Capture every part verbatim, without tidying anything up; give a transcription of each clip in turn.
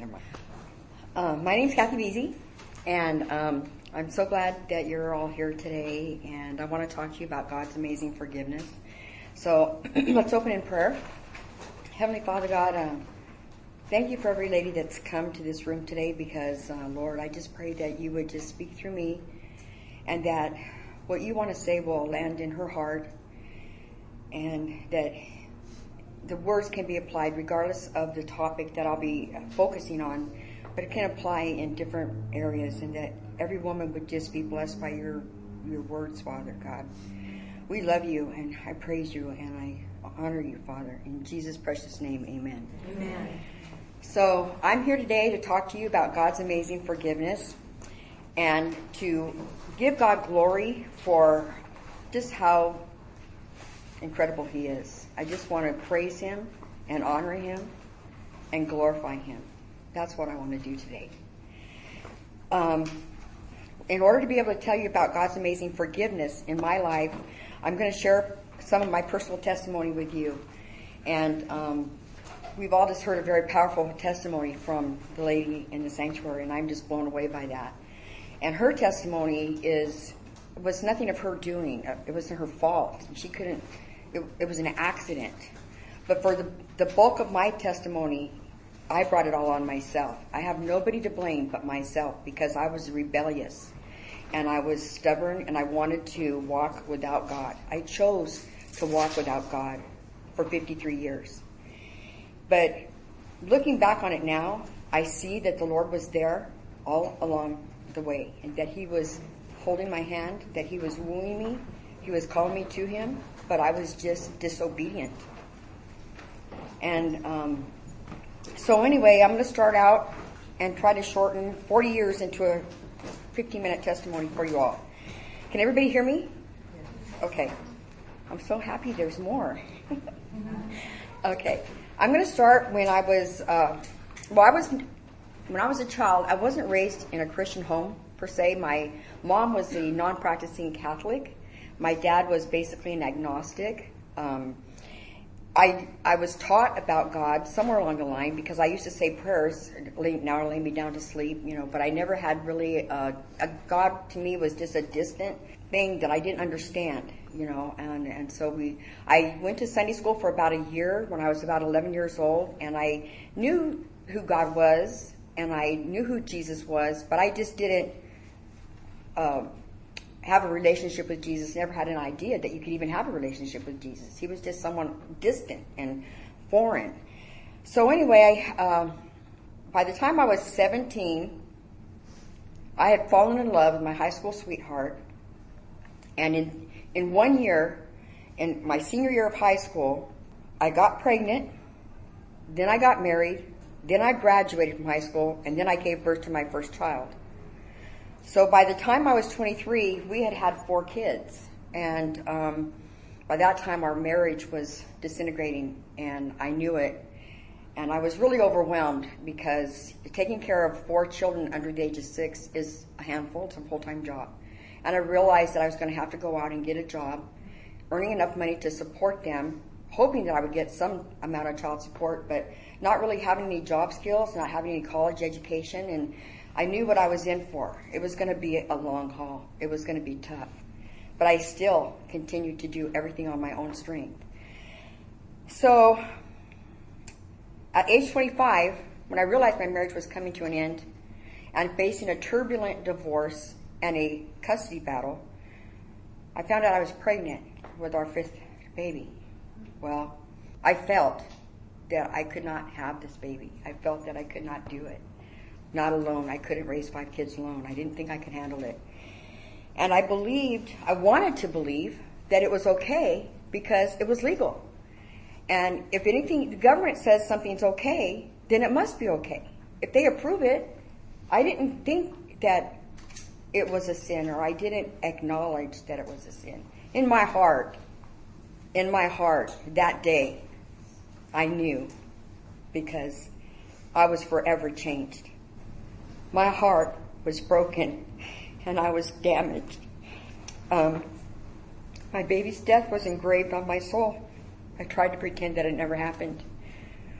Never mind. Uh, my name's Kathy Beasy, and um, I'm so glad that you're all here today, and I want to talk to you about God's amazing forgiveness. So let's open in prayer. Heavenly Father God, um, thank you for every lady that's come to this room today because, uh, Lord, I just pray that you would just speak through me and that what you want to say will land in her heart and that the words can be applied regardless of the topic that I'll be focusing on, but it can apply in different areas and that every woman would just be blessed by your your words, Father God. We love you and I praise you and I honor you, Father. In Jesus' precious name, amen. Amen. So I'm here today to talk to you about God's amazing forgiveness and to give God glory for just how incredible he is. I just want to praise him and honor him and glorify him. That's what I want to do today. Um, in order to be able to tell you about God's amazing forgiveness in my life, I'm going to share some of my personal testimony with you. And um, we've all just heard a very powerful testimony from the lady in the sanctuary, and I'm just blown away by that. And her testimony is was nothing of her doing. It wasn't her fault. She couldn't. It, it was an accident. But for the, the bulk of my testimony, I brought it all on myself. I have nobody to blame but myself because I was rebellious and I was stubborn and I wanted to walk without God. I chose to walk without God for fifty-three years. But looking back on it now, I see that the Lord was there all along the way and that he was holding my hand, that he was wooing me, he was calling me to him, but I was just disobedient. And um, so anyway, I'm going to start out and try to shorten forty years into a fifteen-minute testimony for you all. Can everybody hear me? Okay. I'm so happy there's more. Okay. I'm going to start when I was, uh, well, I was, when I was a child, I wasn't raised in a Christian home, per se. My mom was a non-practicing Catholic. My dad was basically an agnostic. Um, I I was taught about God somewhere along the line because I used to say prayers, now lay me down to sleep, you know, but I never had really, uh, a God to me was just a distant thing that I didn't understand, you know, and, and so we, I went to Sunday school for about a year when I was about eleven years old, and I knew who God was, and I knew who Jesus was, but I just didn't, uh, have a relationship with Jesus, never had an idea that you could even have a relationship with Jesus. He was just someone distant and foreign. So anyway, I, um, by the time I was seventeen, I had fallen in love with my high school sweetheart. And in, in one year, in my senior year of high school, I got pregnant, then I got married, then I graduated from high school, and then I gave birth to my first child. So by the time I was twenty-three, we had had four kids. And um, by that time, our marriage was disintegrating, and I knew it. And I was really overwhelmed because taking care of four children under the age of six is a handful. It's a full-time job. And I realized that I was going to have to go out and get a job, earning enough money to support them, hoping that I would get some amount of child support, but not really having any job skills, not having any college education, and I knew what I was in for. It was going to be a long haul. It was going to be tough. But I still continued to do everything on my own strength. So at age twenty-five, when I realized my marriage was coming to an end and facing a turbulent divorce and a custody battle, I found out I was pregnant with our fifth baby. Well, I felt that I could not have this baby. I felt that I could not do it. Not alone. I couldn't raise five kids alone. I didn't think I could handle it. And I believed, I wanted to believe that it was okay because it was legal. And if anything, the government says something's okay, then it must be okay. If they approve it, I didn't think that it was a sin, or I didn't acknowledge that it was a sin. In my heart, in my heart, that day, I knew because I was forever changed. My heart was broken and I was damaged. Um, my baby's death was engraved on my soul. I tried to pretend that it never happened.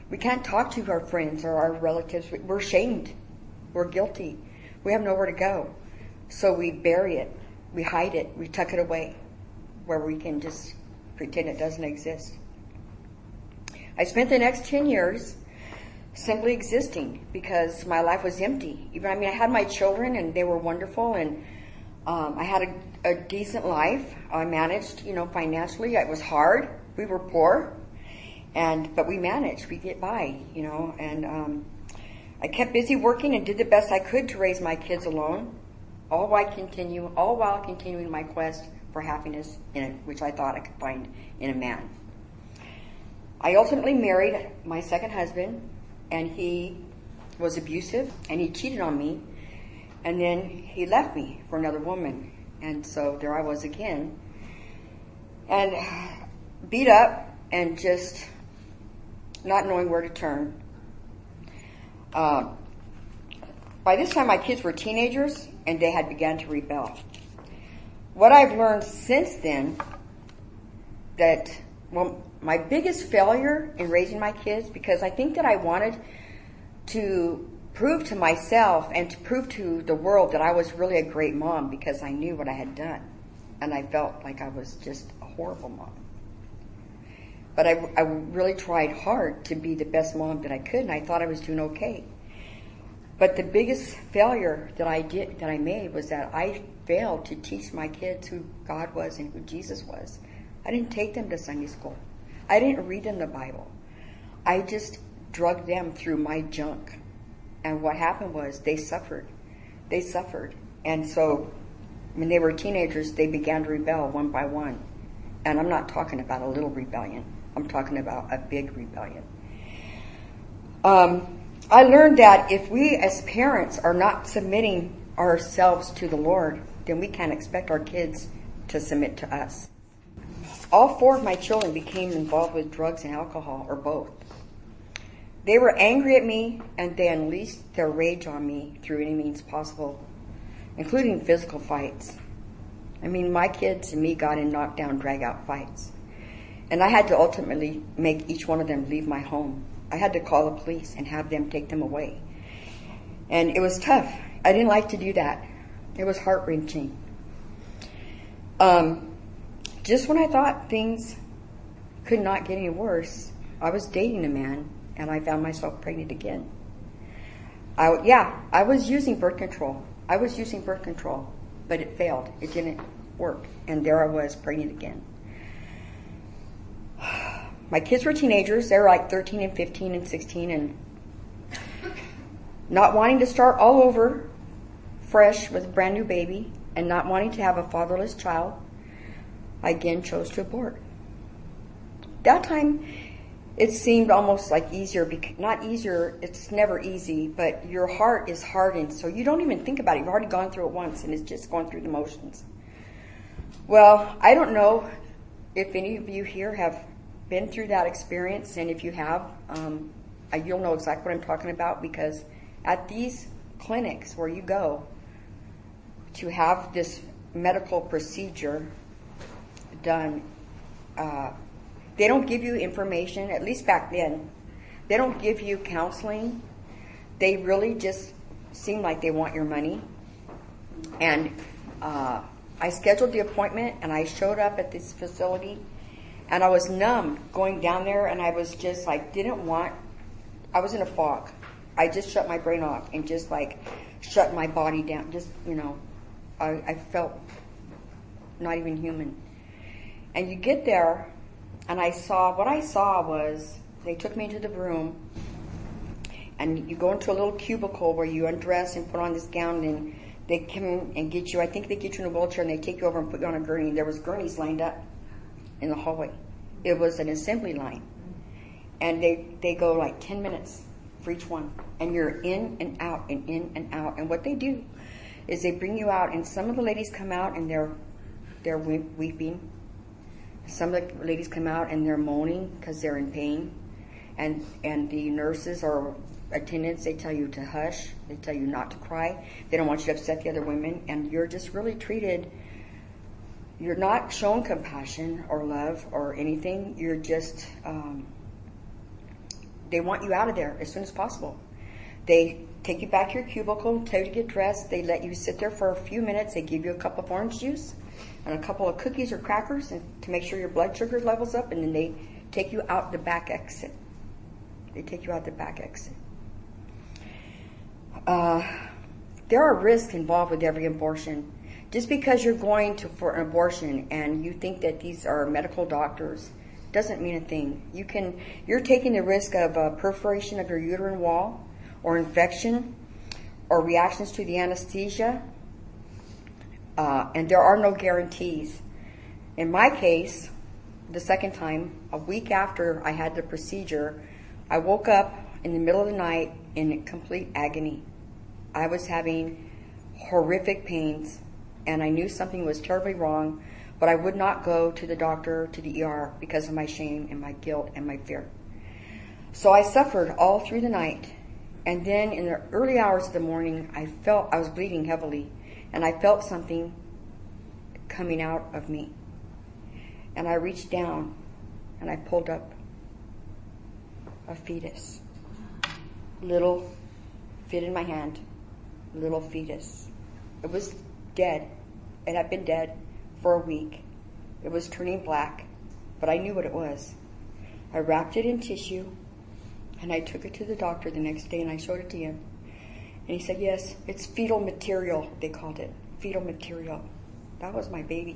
We can't talk to our friends or our relatives. We're ashamed. We're guilty. We have nowhere to go. So we bury it. We hide it. We tuck it away where we can just pretend it doesn't exist. I spent the next ten years simply existing because my life was empty. Even I mean, I had my children and they were wonderful, and um, I had a, a decent life. I managed, you know, financially. It was hard. We were poor, and but we managed. We get by, you know. And um, I kept busy working and did the best I could to raise my kids alone, all while continue, all while continuing my quest for happiness in it, which I thought I could find in a man. I ultimately married my second husband, and he was abusive, and he cheated on me, and then he left me for another woman. And so there I was again, and beat up and just not knowing where to turn. Uh, by this time, my kids were teenagers, and they had begun to rebel. What I've learned since then, that, well, my biggest failure in raising my kids, because I think that I wanted to prove to myself and to prove to the world that I was really a great mom because I knew what I had done. And I felt like I was just a horrible mom. But I, I really tried hard to be the best mom that I could, and I thought I was doing okay. But the biggest failure that I did, that I made, was that I failed to teach my kids who God was and who Jesus was. I didn't take them to Sunday school. I didn't read them the Bible. I just drugged them through my junk. And what happened was they suffered. They suffered. And so when they were teenagers, they began to rebel one by one. And I'm not talking about a little rebellion. I'm talking about a big rebellion. Um, I learned that if we as parents are not submitting ourselves to the Lord, then we can't expect our kids to submit to us. All four of my children became involved with drugs and alcohol, or both. They were angry at me, and they unleashed their rage on me through any means possible, including physical fights. I mean, my kids and me got in knockdown, drag-out fights. And I had to ultimately make each one of them leave my home. I had to call the police and have them take them away. And it was tough. I didn't like to do that. It was heart-wrenching. Um, just when I thought things could not get any worse, I was dating a man, and I found myself pregnant again. I, yeah, I was using birth control. I was using birth control, but it failed. It didn't work. And there I was, pregnant again. My kids were teenagers. They were like thirteen and fifteen and sixteen, and not wanting to start all over fresh with a brand new baby and not wanting to have a fatherless child, I again chose to abort. That time, it seemed almost like easier, not easier, it's never easy, but your heart is hardened, so you don't even think about it. You've already gone through it once, and it's just going through the motions. Well, I don't know if any of you here have been through that experience, and if you have, um, you'll know exactly what I'm talking about, because at these clinics where you go to have this medical procedure done, uh, they don't give you information, at least back then. They don't give you counseling. They really just seem like they want your money. And uh, I scheduled the appointment, and I showed up at this facility, and I was numb going down there, and I was just like, didn't want, I was in a fog. I just shut my brain off and just like shut my body down. Just, you know, I, I felt not even human. And you get there, and I saw, what I saw was, they took me into the room, and you go into a little cubicle where you undress and put on this gown, and they come and get you, I think they get you in a wheelchair, and they take you over and put you on a gurney, and there was gurneys lined up in the hallway. It was an assembly line. And they, they go like ten minutes for each one. And you're in and out and in and out. And what they do is they bring you out, and some of the ladies come out and they're they're weeping. Some of the ladies come out and they're moaning because they're in pain. And and the nurses or attendants, they tell you to hush. They tell you not to cry. They don't want you to upset the other women. And you're just really treated, you're not shown compassion or love or anything. You're just, um, they want you out of there as soon as possible. They take you back to your cubicle, tell you to get dressed. They let you sit there for a few minutes. They give you a cup of orange juice and a couple of cookies or crackers and to make sure your blood sugar levels up, and then they take you out the back exit. They take you out the back exit. Uh, there are risks involved with every abortion. Just because you're going to for an abortion and you think that these are medical doctors doesn't mean a thing. You can, you're taking the risk of a perforation of your uterine wall, or infection, or reactions to the anesthesia, uh, and there are no guarantees. In my case, the second time, a week after I had the procedure, I woke up in the middle of the night in complete agony. I was having horrific pains, and I knew something was terribly wrong, but I would not go to the doctor, to the E R, because of my shame and my guilt and my fear. So I suffered all through the night. And then in the early hours of the morning, I felt I was bleeding heavily, and I felt something coming out of me. And I reached down, and I pulled up a fetus. Little, fit in my hand, little fetus. It was dead. It had been dead for a week. It was turning black, but I knew what it was. I wrapped it in tissue, and I took it to the doctor the next day, and I showed it to him. And he said, yes, it's fetal material, they called it. Fetal material. That was my baby.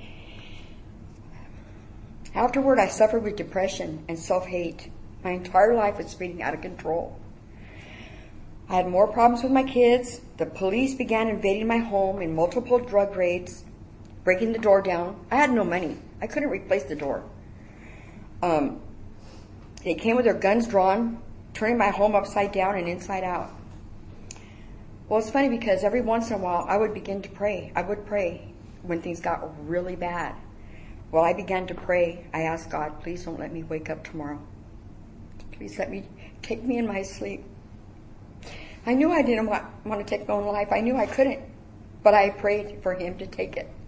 Afterward, I suffered with depression and self-hate. My entire life was spinning out of control. I had more problems with my kids. The police began invading my home in multiple drug raids, breaking the door down. I had no money. I couldn't replace the door. Um... They came with their guns drawn, turning my home upside down and inside out. Well, it's funny because every once in a while I would begin to pray. I would pray when things got really bad. Well, I began to pray. I asked God, please don't let me wake up tomorrow. Please let me, take me in my sleep. I knew I didn't want, want to take my own life. I knew I couldn't, but I prayed for him to take it.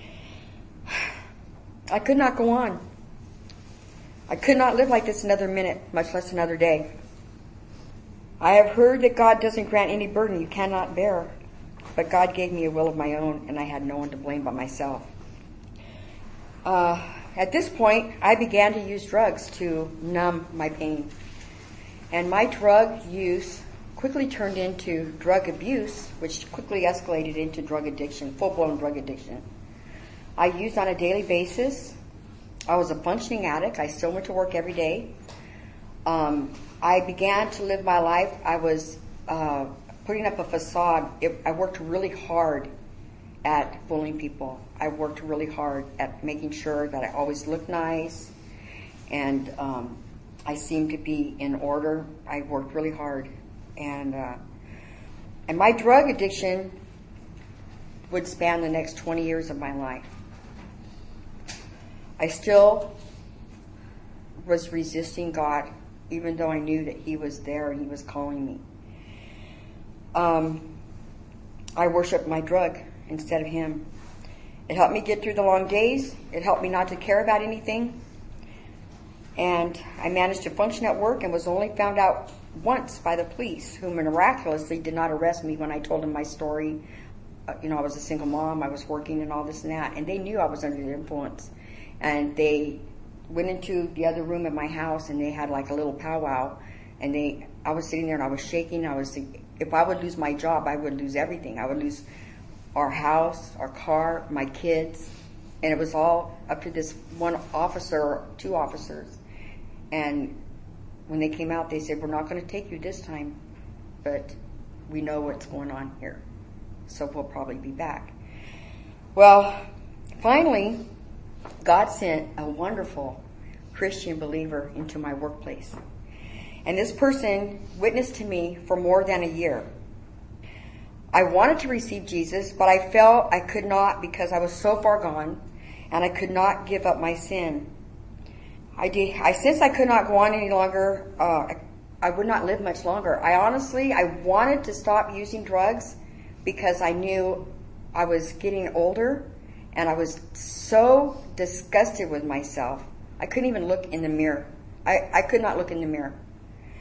I could not go on. I could not live like this another minute, much less another day. I have heard that God doesn't grant any burden you cannot bear, but God gave me a will of my own, and I had no one to blame but myself. Uh, at this point, I began to use drugs to numb my pain. And my drug use quickly turned into drug abuse, which quickly escalated into drug addiction, full-blown drug addiction. I used on a daily basis. I was a functioning addict. I still went to work every day. Um, I began to live my life. I was uh, putting up a facade. It, I worked really hard at fooling people. I worked really hard at making sure that I always looked nice, and um, I seemed to be in order. I worked really hard, and uh, and my drug addiction would span the next twenty years of my life. I still was resisting God, even though I knew that he was there and he was calling me. Um, I worshiped my drug instead of him. It helped me get through the long days. It helped me not to care about anything. And I managed to function at work and was only found out once by the police, who miraculously did not arrest me when I told them my story. Uh, you know, I was a single mom, I was working and all this and that, and they knew I was under the influence. And they went into the other room at my house, and they had like a little powwow. And they, I was sitting there, and I was shaking. I was, if I would lose my job, I would lose everything. I would lose our house, our car, my kids, and it was all up to this one officer, or two officers. And when they came out, they said, "We're not going to take you this time, but we know what's going on here, so we'll probably be back." Well, finally, God sent a wonderful Christian believer into my workplace. And this person witnessed to me for more than a year. I wanted to receive Jesus, but I felt I could not because I was so far gone, and I could not give up my sin. I did. I sensed I could not go on any longer. Uh, I, I would not live much longer. I honestly, I wanted to stop using drugs because I knew I was getting older. And I was so disgusted with myself. I couldn't even look in the mirror. I, I could not look in the mirror.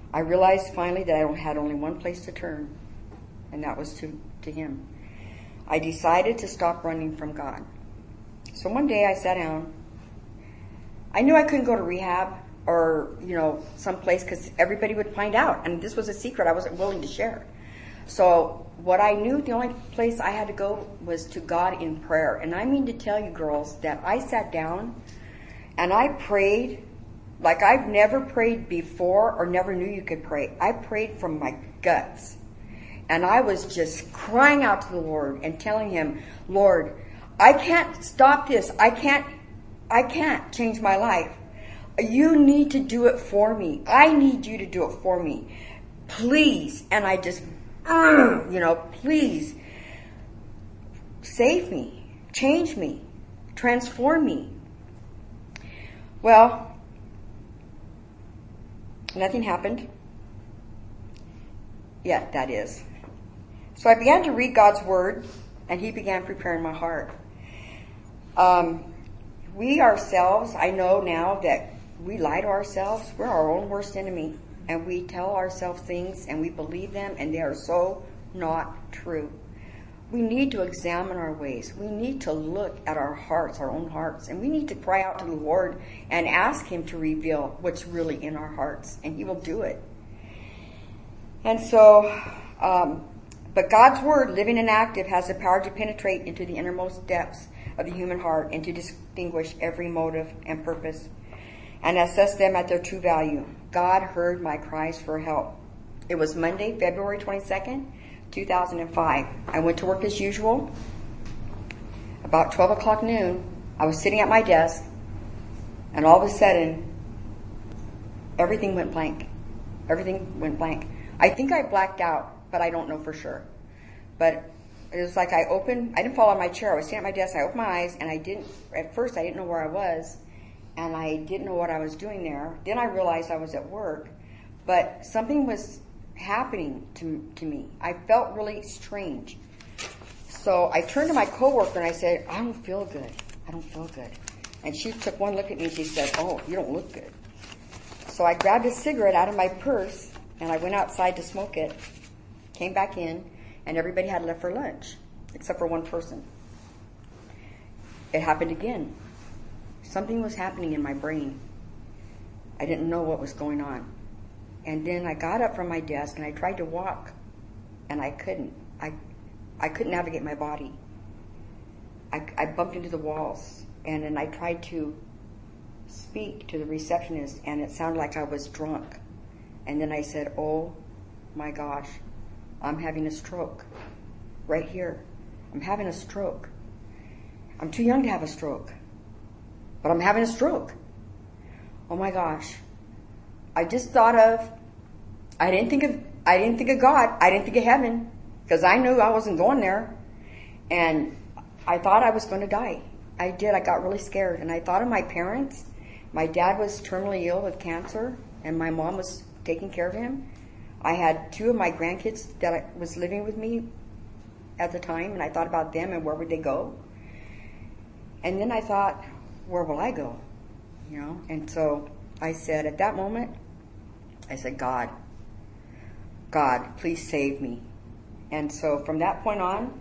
I realized finally that I had only one place to turn, and that was to, to him. I decided to stop running from God. So one day I sat down. I knew I couldn't go to rehab or, you know, someplace because everybody would find out. And this was a secret I wasn't willing to share. So what I knew, the only place I had to go was to God in prayer. And I mean to tell you, girls, that I sat down and I prayed like I've never prayed before or never knew you could pray. I prayed from my guts. And I was just crying out to the Lord and telling him, Lord, I can't stop this. I can't, I can't change my life. You need to do it for me. I need you to do it for me. Please. And I just, you know, please save me, change me, transform me. Well, nothing happened. Yet, that is. So I began to read God's word, and he began preparing my heart. Um, we ourselves, I know now that we lie to ourselves. We're our own worst enemy. And we tell ourselves things, and we believe them, and they are so not true. We need to examine our ways. We need to look at our hearts, our own hearts. And we need to cry out to the Lord and ask him to reveal what's really in our hearts. And he will do it. And so, um, but God's word, living and active, has the power to penetrate into the innermost depths of the human heart and to distinguish every motive and purpose and assess them at their true value. God heard my cries for help. It was Monday, February twenty-second, two thousand five. I went to work as usual. About twelve o'clock noon, I was sitting at my desk, and all of a sudden, everything went blank. Everything went blank. I think I blacked out, but I don't know for sure. But it was like I opened, I didn't fall on my chair. I was sitting at my desk, I opened my eyes, and I didn't, at first I didn't know where I was, and I didn't know what I was doing there. Then I realized I was at work, but something was happening to, to me. I felt really strange. So I turned to my coworker and I said, I don't feel good. I don't feel good. And she took one look at me and she said, oh, you don't look good. So I grabbed a cigarette out of my purse and I went outside to smoke it, came back in, and everybody had left for lunch, except for one person. It happened again. Something was happening in my brain. I didn't know what was going on. And then I got up from my desk and I tried to walk, and I couldn't. I I couldn't navigate my body. I, I bumped into the walls, and then I tried to speak to the receptionist, and it sounded like I was drunk. And then I said, oh my gosh, I'm having a stroke right here. I'm having a stroke. I'm too young to have a stroke, but I'm having a stroke. Oh my gosh. I just thought of, I didn't think of, I didn't think of God. I didn't think of heaven, because I knew I wasn't going there. And I thought I was going to die. I did. I got really scared. And I thought of my parents. My dad was terminally ill with cancer, and my mom was taking care of him. I had two of my grandkids that I, was living with me at the time, and I thought about them and where would they go. And then I thought, where will I go? You know, and so I said, at that moment, I said, God, God, please save me. And so from that point on,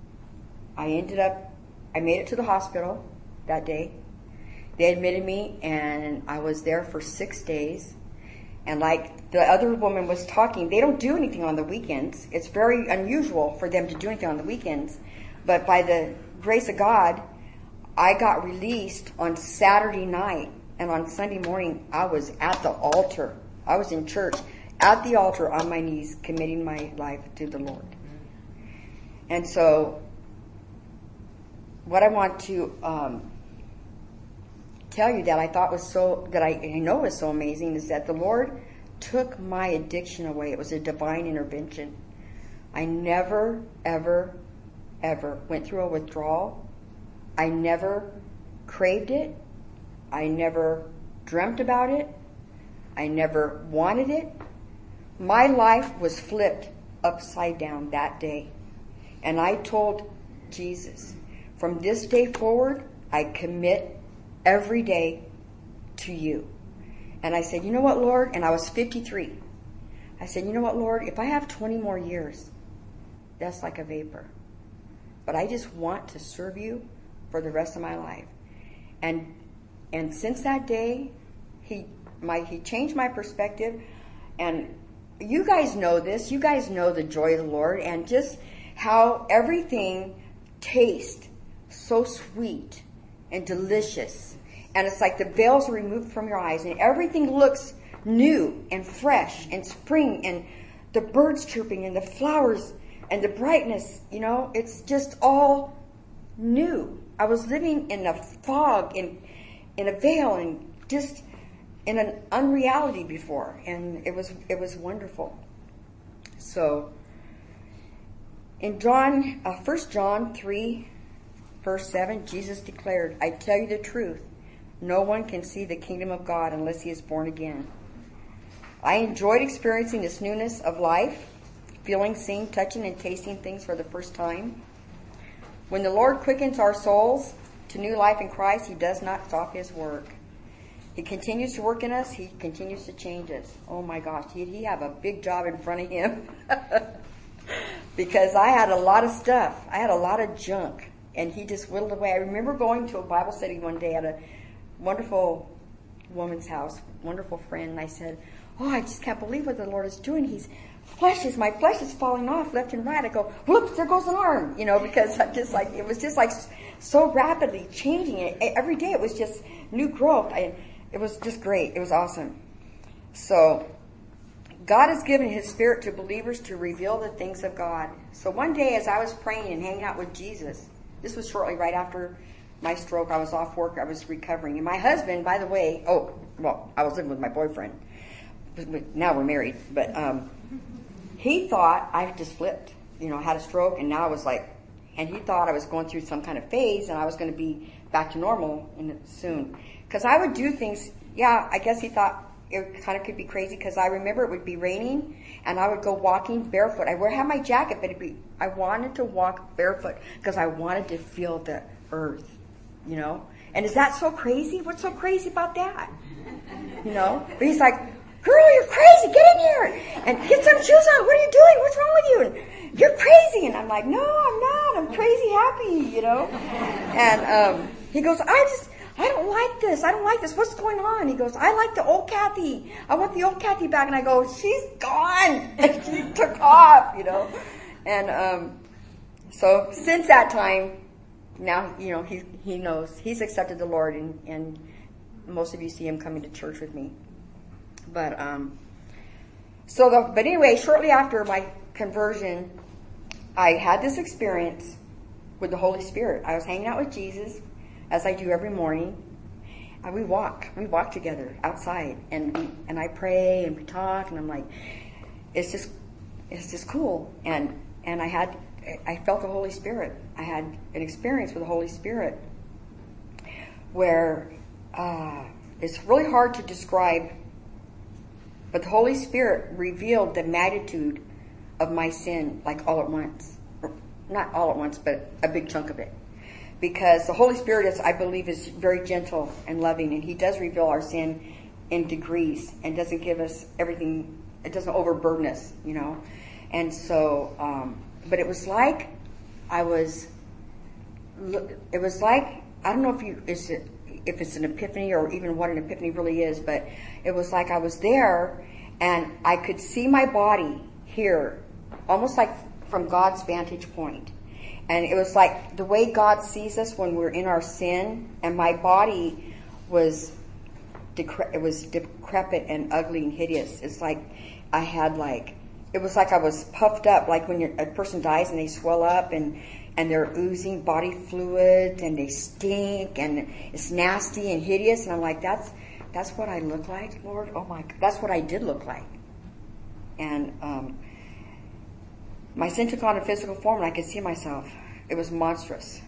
I ended up, I made it to the hospital that day. They admitted me, and I was there for six days. And like the other woman was talking, they don't do anything on the weekends. It's very unusual for them to do anything on the weekends. But by the grace of God, I got released on Saturday night. And on Sunday morning, I was at the altar. I was in church at the altar on my knees, committing my life to the Lord. And so what I want to um, tell you that I thought was so, that I, I know is so amazing, is that the Lord took my addiction away. It was a divine intervention. I never, ever, ever went through a withdrawal. I never craved it. I never dreamt about it. I never wanted it. My life was flipped upside down that day. And I told Jesus, from this day forward, I commit every day to you. And I said, you know what, Lord? And I was fifty-three. I said, you know what, Lord, if I have twenty more years, that's like a vapor. But I just want to serve you for the rest of my life. And and since that day, he my he changed my perspective. And you guys know this. You guys know the joy of the Lord and just how everything tastes so sweet and delicious. And it's like the veils are removed from your eyes and everything looks new and fresh and spring and the birds chirping and the flowers and the brightness, you know, it's just all new. I was living in a fog, in in a veil, and just in an unreality before, and it was it was wonderful. So, in John, uh, First John three, verse seven, Jesus declared, "I tell you the truth, no one can see the kingdom of God unless he is born again." I enjoyed experiencing this newness of life, feeling, seeing, touching, and tasting things for the first time. When the Lord quickens our souls to new life in Christ, he does not stop his work. He continues to work in us. He continues to change us. Oh my gosh, did he have a big job in front of him? Because I had a lot of stuff. I had a lot of junk, and he just whittled away. I remember going to a Bible study one day at a wonderful woman's house, wonderful friend, and I said, oh, I just can't believe what the Lord is doing. He's flesh is, my flesh is falling off left and right. I go, whoops, there goes an arm, you know, because I just like, it was just like so rapidly changing it. Every day it was just new growth. I, it was just great. It was awesome. So God has given his spirit to believers to reveal the things of God. So one day as I was praying and hanging out with Jesus, this was shortly right after my stroke. I was off work. I was recovering. And my husband, by the way, oh, well, I was living with my boyfriend. Now we're married, but um, he thought I just flipped, you know, had a stroke, and now I was like, and he thought I was going through some kind of phase, and I was going to be back to normal in soon. Because I would do things, yeah, I guess he thought it kind of could be crazy, because I remember it would be raining, and I would go walking barefoot. I would have my jacket, but it'd be, I wanted to walk barefoot, because I wanted to feel the earth, you know. And is that so crazy? What's so crazy about that? You know? But he's like, girl, you're crazy. Get in here and get some shoes on. What are you doing? What's wrong with you? And you're crazy. And I'm like, no, I'm not. I'm crazy happy, you know. And um, he goes, I just, I don't like this. I don't like this. What's going on? He goes, I like the old Kathy. I want the old Kathy back. And I go, she's gone. And she took off, you know. And um, so since that time, now, you know, he he knows. He's accepted the Lord, and, and most of you see him coming to church with me. But, um, so the, but anyway, shortly after my conversion, I had this experience with the Holy Spirit. I was hanging out with Jesus, as I do every morning. And we walk, we walk together outside, and we, and I pray and we talk, and I'm like, it's just, it's just cool. And, and I had, I felt the Holy Spirit. I had an experience with the Holy Spirit where, uh, it's really hard to describe. But the Holy Spirit revealed the magnitude of my sin, like all at once. Or not all at once, but a big chunk of it. Because the Holy Spirit is, I believe, is very gentle and loving, and he does reveal our sin in degrees and doesn't give us everything, it doesn't overburden us, you know. And so, um, but it was like I was, it was like, I don't know if you, is it, if it's an epiphany or even what an epiphany really is, but it was like I was there and I could see my body here, almost like from God's vantage point. And it was like the way God sees us when we're in our sin, and my body was decre- it was decrepit and ugly and hideous. It's like I had like, it was like I was puffed up, like when you're, a person dies and they swell up and and they're oozing body fluids and they stink and it's nasty and hideous. And I'm like, that's that's what I look like, Lord. Oh my, that's what I did look like. And um, my sin took on a physical form, and I could see myself. It was monstrous.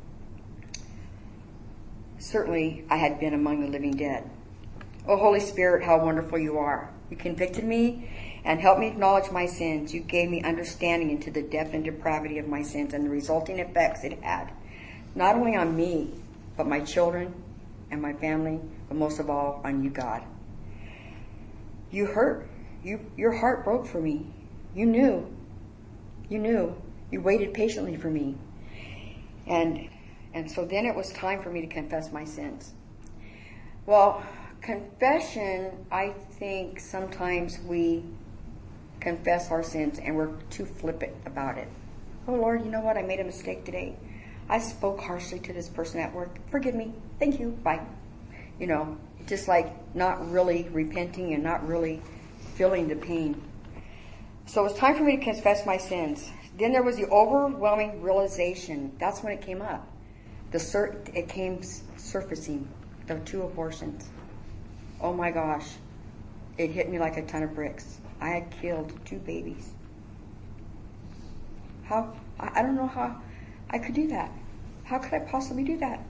Certainly, I had been among the living dead. Oh, Holy Spirit, how wonderful you are. You convicted me and helped me acknowledge my sins. You gave me understanding into the depth and depravity of my sins and the resulting effects it had, not only on me, but my children and my family, but most of all on you, God. You hurt. you, your heart broke for me. You knew. You knew. You waited patiently for me. And, and so then it was time for me to confess my sins. Well, confession, I think sometimes we confess our sins and we're too flippant about it. Oh Lord, you know what? I made a mistake today. I spoke harshly to this person at work. Forgive me. Thank you. Bye. You know, just like not really repenting and not really feeling the pain. So it was time for me to confess my sins. Then there was the overwhelming realization. That's when it came up. The sur- it came surfacing. The two abortions. Oh my gosh. It hit me like a ton of bricks. I had killed two babies. How? I, I don't know how I could do that. How could I possibly do that?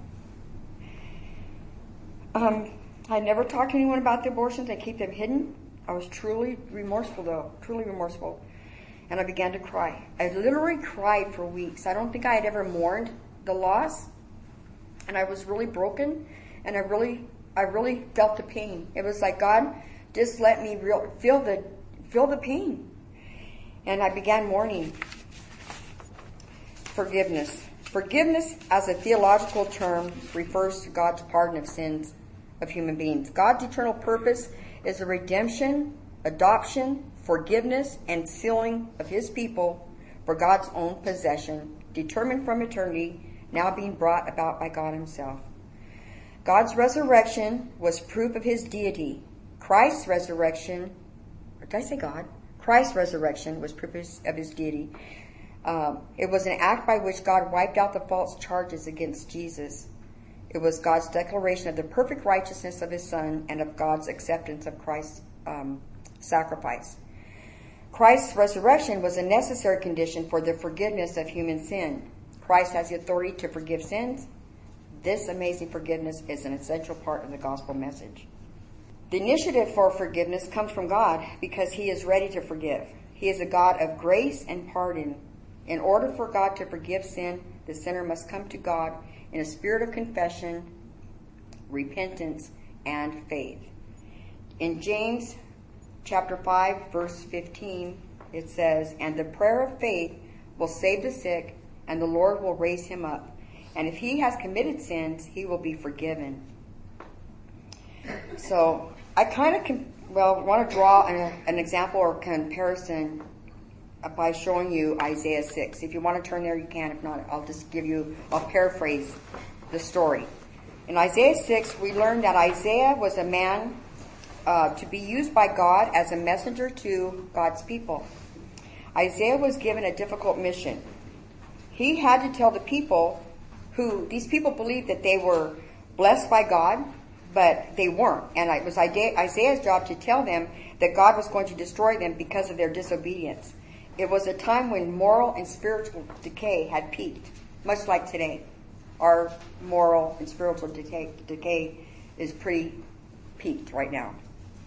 Um, I never talked to anyone about the abortions. I keep them hidden. I was truly remorseful, though. Truly remorseful. And I began to cry. I literally cried for weeks. I don't think I had ever mourned the loss. And I was really broken. And I really, I really felt the pain. It was like, God, just let me real, feel the, feel the pain. And I began mourning. Forgiveness. Forgiveness as a theological term refers to God's pardon of sins of human beings. God's eternal purpose is the redemption, adoption, forgiveness, and sealing of his people for God's own possession, determined from eternity, now being brought about by God himself. God's resurrection was proof of his deity. Christ's resurrection, or did I say God? Christ's resurrection was proof of his deity. Um, it was an act by which God wiped out the false charges against Jesus. It was God's declaration of the perfect righteousness of his Son and of God's acceptance of Christ's um, sacrifice. Christ's resurrection was a necessary condition for the forgiveness of human sin. Christ has the authority to forgive sins. This amazing forgiveness is an essential part of the gospel message. The initiative for forgiveness comes from God because he is ready to forgive. He is a God of grace and pardon. In order for God to forgive sin, the sinner must come to God in a spirit of confession, repentance, and faith. In James chapter five, verse fifteen, it says, "And the prayer of faith will save the sick, and the Lord will raise him up. And if he has committed sins, he will be forgiven." So I kind of, com- well, want to draw an, an example or comparison by showing you Isaiah six. If you want to turn there, you can. If not, I'll just give you, I'll paraphrase the story. In Isaiah six, we learn that Isaiah was a man uh, to be used by God as a messenger to God's people. Isaiah was given a difficult mission. He had to tell the people who, these people believed that they were blessed by God, but they weren't. And it was Isaiah's job to tell them that God was going to destroy them because of their disobedience. It was a time when moral and spiritual decay had peaked, much like today. Our moral and spiritual decay, decay is pretty peaked right now.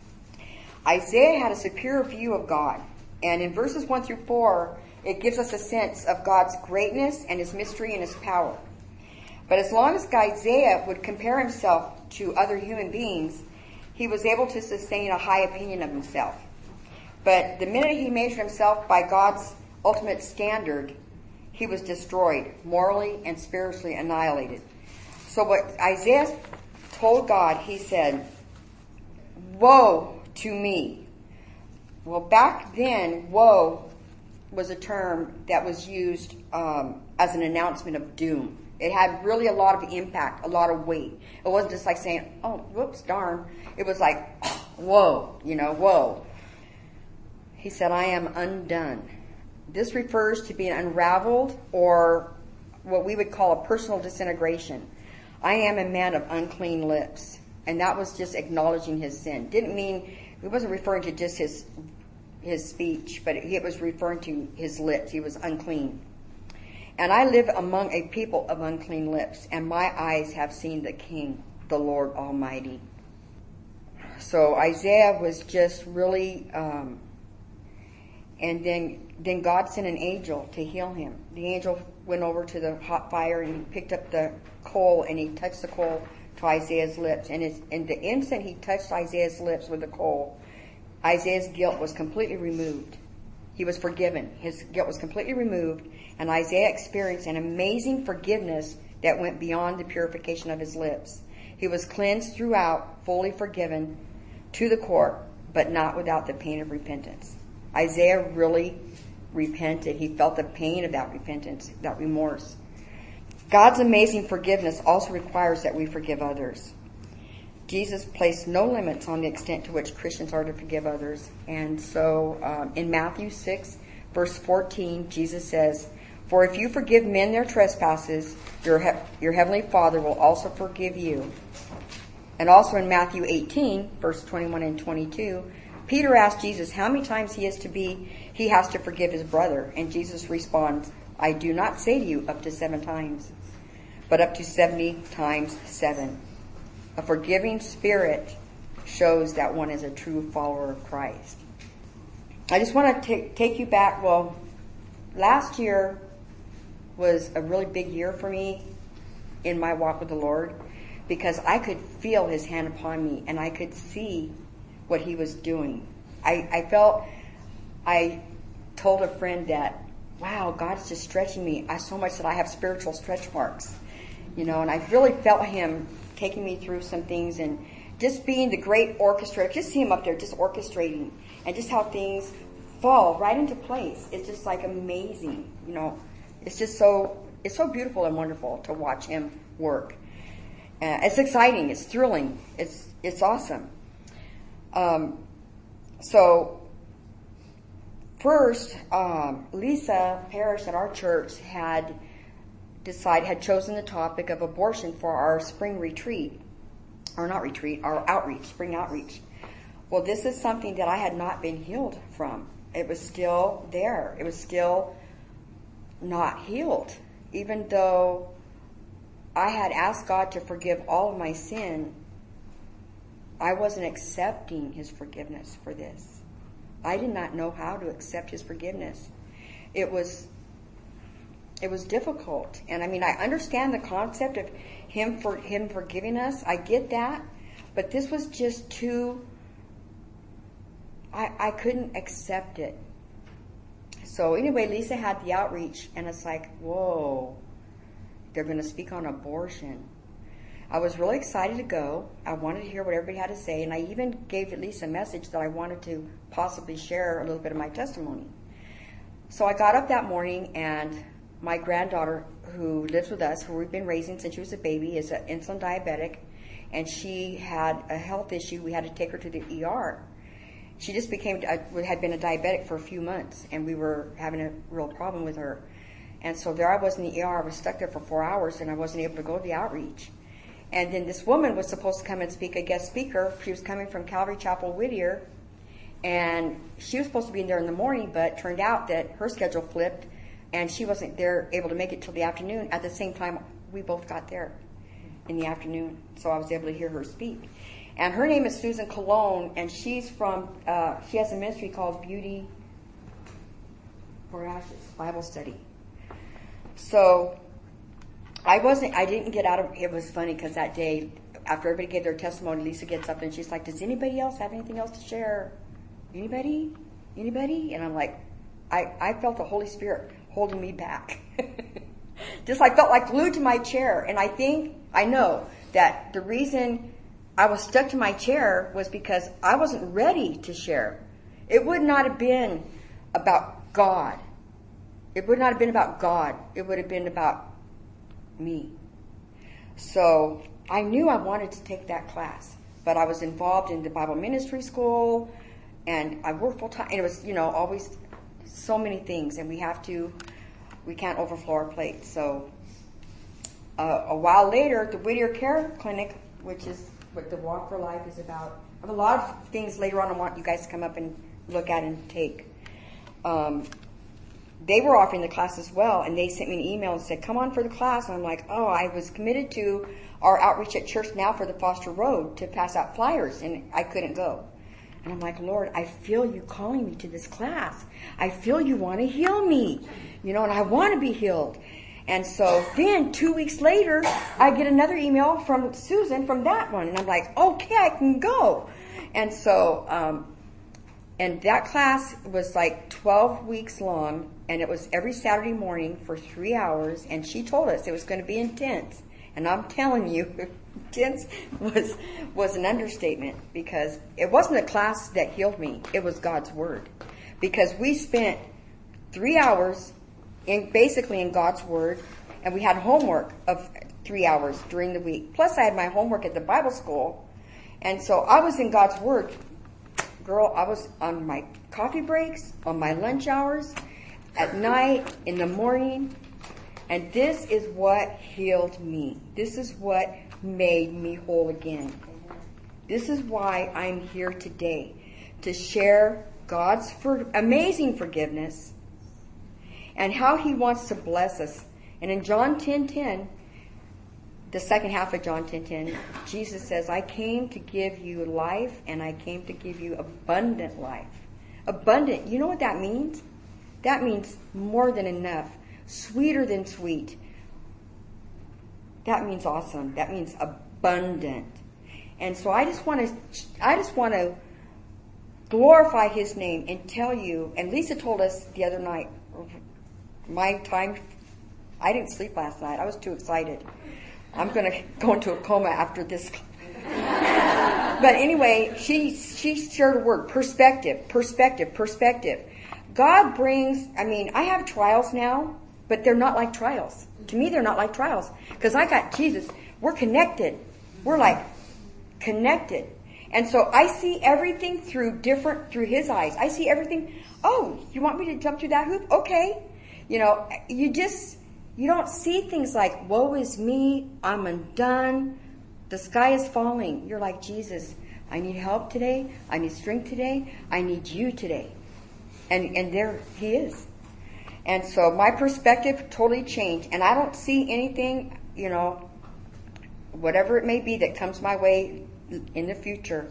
Isaiah had a superior view of God. And in verses one through four, it gives us a sense of God's greatness and his mystery and his power. But as long as Isaiah would compare himself to other human beings, he was able to sustain a high opinion of himself. But the minute he measured himself by God's ultimate standard, he was destroyed, morally and spiritually annihilated. So what Isaiah told God, he said, "Woe to me." Well, back then, woe was a term that was used um, as an announcement of doom. It had really a lot of impact, a lot of weight. It wasn't just like saying, "Oh, whoops, darn." It was like, oh, whoa, you know, whoa. He said, "I am undone." This refers to being unraveled, or what we would call a personal disintegration. I am a man of unclean lips. And that was just acknowledging his sin. Didn't mean, it wasn't referring to just his his speech, but it was referring to his lips. He was unclean. "And I live among a people of unclean lips, and my eyes have seen the King, the Lord Almighty." So Isaiah was just really, um, and then then God sent an angel to heal him. The angel went over to the hot fire and he picked up the coal and he touched the coal to Isaiah's lips. And, it's, and the instant he touched Isaiah's lips with the coal, Isaiah's guilt was completely removed. He was forgiven. His guilt was completely removed, and Isaiah experienced an amazing forgiveness that went beyond the purification of his lips. He was cleansed throughout, fully forgiven to the core, but not without the pain of repentance. Isaiah really repented. He felt the pain of that repentance, that remorse. God's amazing forgiveness also requires that we forgive others. Jesus placed no limits on the extent to which Christians are to forgive others. And so um, in Matthew six, verse fourteen, Jesus says, "For if you forgive men their trespasses, your, he- your heavenly Father will also forgive you." And also in Matthew eighteen, verse twenty-one and twenty-two, Peter asked Jesus how many times he is to be, he has to forgive his brother. And Jesus responds, "I do not say to you up to seven times, but up to seventy times seven. A forgiving spirit shows that one is a true follower of Christ. I just want to take, take you back. Well, last year was a really big year for me in my walk with the Lord, because I could feel his hand upon me and I could see what he was doing. I, I felt, I told a friend that, wow, God's just stretching me. I so much that I have spiritual stretch marks, you know, and I really felt him taking me through some things and just being the great orchestrator. Just see him up there just orchestrating and just how things fall right into place. It's just like amazing, you know. It's just so, it's so beautiful and wonderful to watch him work. Uh, it's exciting. It's thrilling. It's, it's awesome. Um, so first, um, Lisa Parrish at our church had decide had chosen the topic of abortion for our spring retreat, or not retreat, our outreach, spring outreach. Well, this is something that I had not been healed from. It was still there. It was still not healed, even though I had asked God to forgive all of my sin. I wasn't accepting his forgiveness for this. I did not know how to accept his forgiveness. It was It was difficult. And I mean, I understand the concept of him for him forgiving us. I get that. But this was just too, I, I couldn't accept it. So anyway, Lisa had the outreach, and it's like, whoa, they're going to speak on abortion. I was really excited to go. I wanted to hear what everybody had to say, and I even gave Lisa a message that I wanted to possibly share a little bit of my testimony. So I got up that morning, and my granddaughter, who lives with us, who we've been raising since she was a baby, is an insulin diabetic, and she had a health issue. We had to take her to the E R. She just became, had been a diabetic for a few months, and we were having a real problem with her. And so there I was in the E R. I was stuck there for four hours, and I wasn't able to go to the outreach. And then this woman was supposed to come and speak, a guest speaker. She was coming from Calvary Chapel, Whittier, and she was supposed to be in there in the morning, but turned out that her schedule flipped, and she wasn't there able to make it till the afternoon. At the same time, we both got there in the afternoon, so I was able to hear her speak. And her name is Susan Colon, and she's from, uh, she has a ministry called Beauty for Ashes Bible Study. So I wasn't, I didn't get out of, it was funny because that day, after everybody gave their testimony, Lisa gets up and she's like, does anybody else have anything else to share? Anybody? Anybody? And I'm like, I, I felt the Holy Spirit holding me back. Just I felt like glued to my chair. And I think, I know that the reason I was stuck to my chair was because I wasn't ready to share. It would not have been about God. It would not have been about God. It would have been about me. So I knew I wanted to take that class, but I was involved in the Bible ministry school, and I worked full time. And it was, you know, always so many things, and we have to, we can't overflow our plate. So uh, a while later, the Whittier Care Clinic, which is what the Walk for Life is about, I have a lot of things later on I want you guys to come up and look at and take. Um, they were offering the class as well, and they sent me an email and said, come on for the class. And I'm like, oh, I was committed to our outreach at church now for the Foster Road to pass out flyers, and I couldn't go. And I'm like, Lord, I feel you calling me to this class. I feel you want to heal me, you know, and I want to be healed. And so then two weeks later, I get another email from Susan from that one. And I'm like, okay, I can go. And so um, And that class was like twelve weeks long, and it was every Saturday morning for three hours, and she told us it was going to be intense. And I'm telling you, intense was was an understatement, because it wasn't a class that healed me. It was God's Word. Because we spent three hours in basically in God's Word, and we had homework of three hours during the week. Plus I had my homework at the Bible school. And so I was in God's Word. Girl, I was on my coffee breaks, on my lunch hours, at night, in the morning. And this is what healed me. This is what made me whole again. This is why I'm here today, to share God's for, amazing forgiveness and how He wants to bless us. And in John ten ten, the second half of John ten ten, Jesus says, I came to give you life, and I came to give you abundant life. Abundant, you know what that means? That means more than enough, sweeter than sweet. That means awesome. That means abundant. And so I just want to, I just want to glorify His name and tell you, and Lisa told us the other night, my time, I didn't sleep last night. I was too excited. I'm going to go into a coma after this. But anyway, she she shared a word, perspective, perspective, perspective. God brings, I mean, I have trials now, but they're not like trials. To me, they're not like trials. Because I got Jesus. We're connected. We're like connected. And so I see everything through different, through His eyes. I see everything. Oh, you want me to jump through that hoop? Okay. You know, you just... You don't see things like, woe is me, I'm undone, the sky is falling. You're like, Jesus, I need help today, I need strength today, I need you today. And and there He is. And so my perspective totally changed. And I don't see anything, you know, whatever it may be that comes my way in the future.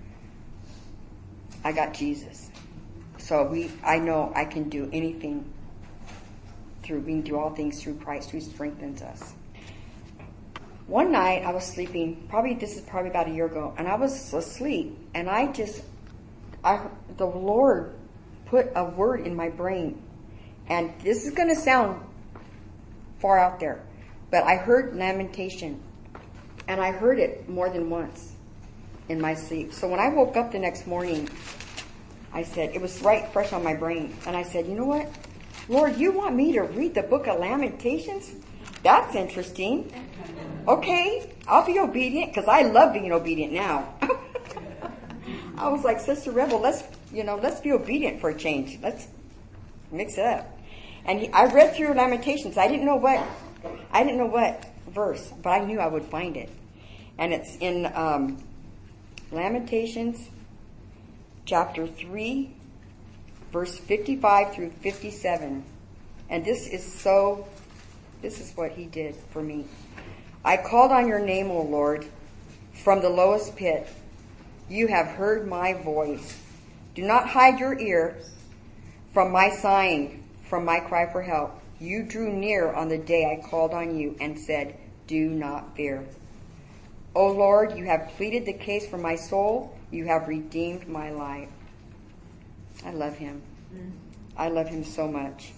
I got Jesus. So we, I know I can do anything through, we can do all things through Christ who strengthens us. One night I was sleeping, probably, this is probably about a year ago, and I was asleep, and I just, I, the Lord put a word in my brain, and this is going to sound far out there, but I heard lamentation, and I heard it more than once in my sleep. So when I woke up the next morning, I said, it was right fresh on my brain, and I said, you know what? Lord, you want me to read the book of Lamentations? That's interesting. Okay, I'll be obedient, because I love being obedient now. I was like, Sister Rebel, let's, you know, let's be obedient for a change. Let's mix it up. And he, I read through Lamentations. I didn't know what, I didn't know what verse, but I knew I would find it. And it's in um, Lamentations chapter three, verse fifty-five through fifty-seven. And this is so, this is what He did for me. I called on your name, O Lord, from the lowest pit. You have heard my voice. Do not hide your ear from my sighing, from my cry for help. You drew near on the day I called on you and said, do not fear. O Lord, you have pleaded the case for my soul. You have redeemed my life. I love Him. I love Him so much.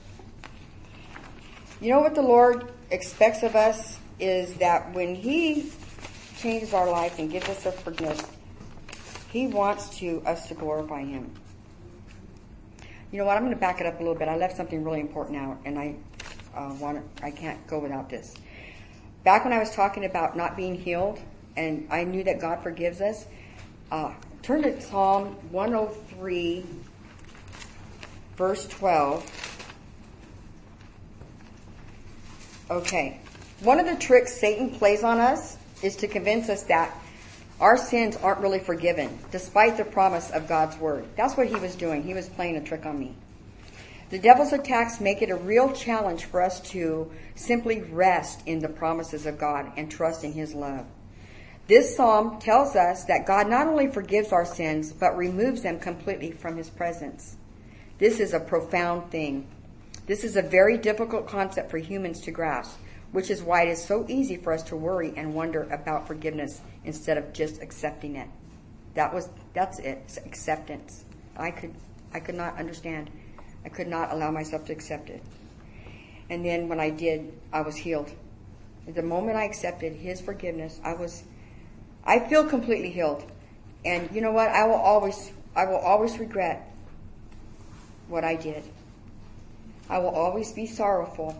You know what the Lord expects of us is that when He changes our life and gives us a forgiveness, He wants to us to glorify Him. You know what? I'm going to back it up a little bit. I left something really important out, and I uh, want I can't go without this. Back when I was talking about not being healed, and I knew that God forgives us, uh, turn to Psalm one oh three, verse twelve. Okay. One of the tricks Satan plays on us is to convince us that our sins aren't really forgiven, despite the promise of God's word. That's what he was doing. He was playing a trick on me. The devil's attacks make it a real challenge for us to simply rest in the promises of God and trust in His love. This psalm tells us that God not only forgives our sins, but removes them completely from His presence. This is a profound thing. This is a very difficult concept for humans to grasp, which is why it is so easy for us to worry and wonder about forgiveness instead of just accepting it. That was, that's it, it's acceptance. I could, I could not understand. I could not allow myself to accept it. And then when I did, I was healed. The moment I accepted his forgiveness, I was, I feel completely healed. And you know what? I will always, I will always regret what I did. I will always be sorrowful.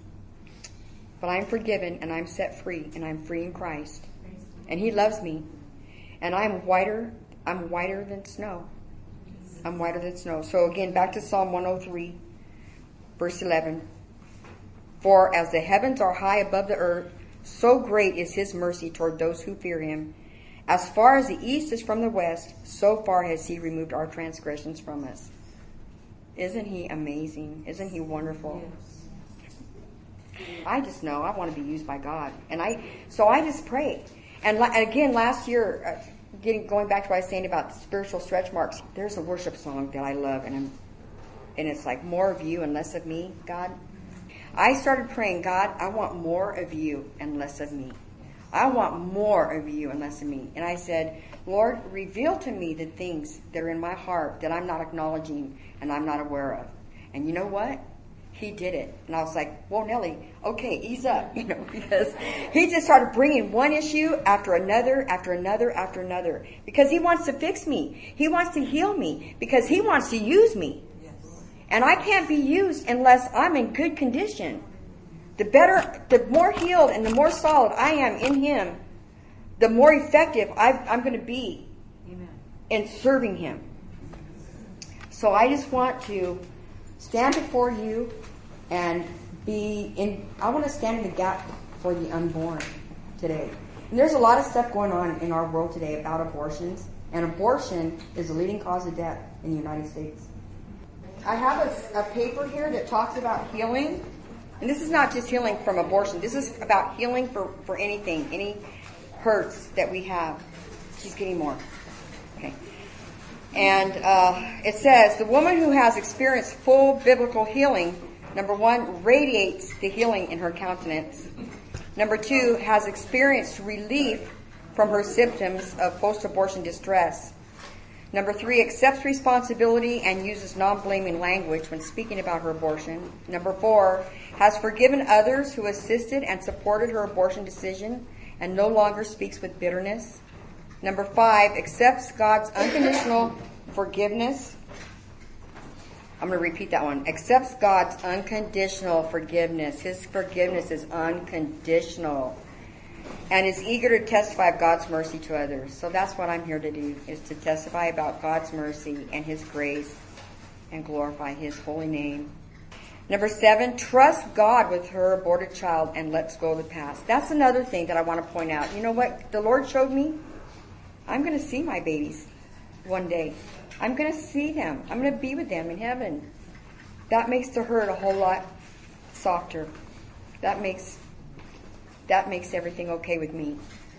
But I'm forgiven and I'm set free and I'm free in Christ. And he loves me. And I'm whiter, I'm whiter than snow. I'm whiter than snow. So again, back to Psalm one oh three, verse eleven. For as the heavens are high above the earth, so great is his mercy toward those who fear him. As far as the east is from the west, so far has he removed our transgressions from us. Isn't he amazing? Isn't he wonderful? Yes. I just know I want to be used by God. And I, so I just pray. And la- again, last year, uh, getting, going back to what I was saying about spiritual stretch marks, there's a worship song that I love, and I'm, and it's like, more of you and less of me, God. I started praying, God, I want more of you and less of me. I want more of you and less of me. And I said, Lord, reveal to me the things that are in my heart that I'm not acknowledging and I'm not aware of. And you know what? He did it. And I was like, whoa, Nellie, okay, ease up, you know, because he just started bringing one issue after another, after another, after another, because he wants to fix me. He wants to heal me because he wants to use me. Yes. And I can't be used unless I'm in good condition. The better, the more healed and the more solid I am in him, the more effective I've, I'm going to be Amen. In serving him. So I just want to stand before you and be in, I want to stand in the gap for the unborn today. And there's a lot of stuff going on in our world today about abortions. And abortion is the leading cause of death in the United States. I have a, a paper here that talks about healing. And this is not just healing from abortion. This is about healing for, for anything, any hurts that we have. She's getting more. Okay. And uh, it says, the woman who has experienced full biblical healing, number one, radiates the healing in her countenance. Number two, has experienced relief from her symptoms of post-abortion distress. Number three, accepts responsibility and uses non-blaming language when speaking about her abortion. Number four, has forgiven others who assisted and supported her abortion decision and no longer speaks with bitterness. Number five, accepts God's unconditional forgiveness. I'm going to repeat that one. Accepts God's unconditional forgiveness. His forgiveness is unconditional. And is eager to testify of God's mercy to others. So that's what I'm here to do, is to testify about God's mercy and his grace and glorify his holy name. Number seven, trust God with her aborted child and lets go of the past. That's another thing that I want to point out. You know what the Lord showed me? I'm going to see my babies one day. I'm going to see them. I'm going to be with them in heaven. That makes the hurt a whole lot softer. That makes that makes everything okay with me.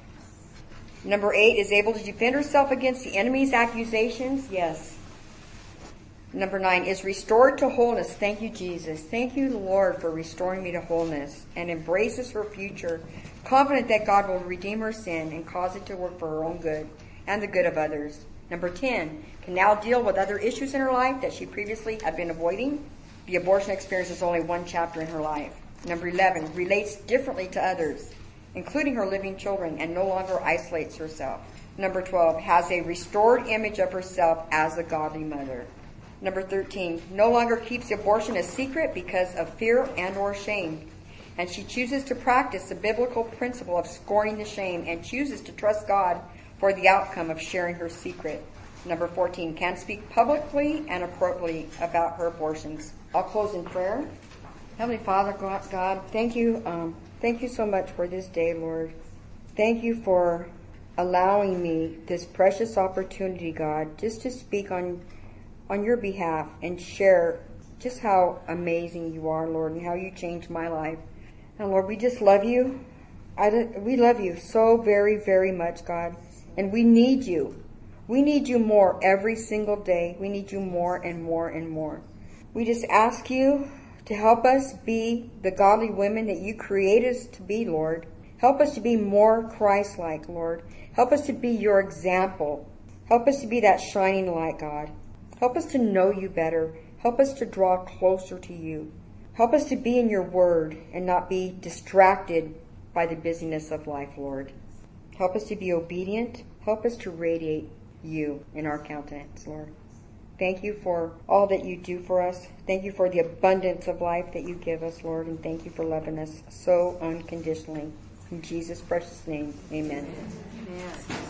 Number eight, is able to defend herself against the enemy's accusations. Yes. Number nine, is restored to wholeness. Thank you, Jesus. Thank you, Lord, for restoring me to wholeness, and embraces her future, confident that God will redeem her sin and cause it to work for her own good and the good of others. Number ten, can now deal with other issues in her life that she previously had been avoiding. The abortion experience is only one chapter in her life. Number eleven, relates differently to others, including her living children, and no longer isolates herself. Number twelve, has a restored image of herself as a godly mother. Number thirteen, no longer keeps the abortion a secret because of fear and or shame. And she chooses to practice the biblical principle of scorning the shame and chooses to trust God for the outcome of sharing her secret. Number fourteen, can speak publicly and appropriately about her abortions. I'll close in prayer. Heavenly Father, God, thank you, um, thank you so much for this day, Lord. Thank you for allowing me this precious opportunity, God, just to speak on on your behalf and share just how amazing you are, Lord, and how you changed my life. And Lord, we just love you. I, we love you so very, very much, God. And we need you. We need you more every single day. We need you more and more and more. We just ask you to help us be the godly women that you created us to be, Lord. Help us to be more Christ-like, Lord. Help us to be your example. Help us to be that shining light, God. Help us to know you better. Help us to draw closer to you. Help us to be in your word and not be distracted by the busyness of life, Lord. Help us to be obedient. Help us to radiate you in our countenance, Lord. Thank you for all that you do for us. Thank you for the abundance of life that you give us, Lord. And thank you for loving us so unconditionally. In Jesus' precious name, amen. Amen.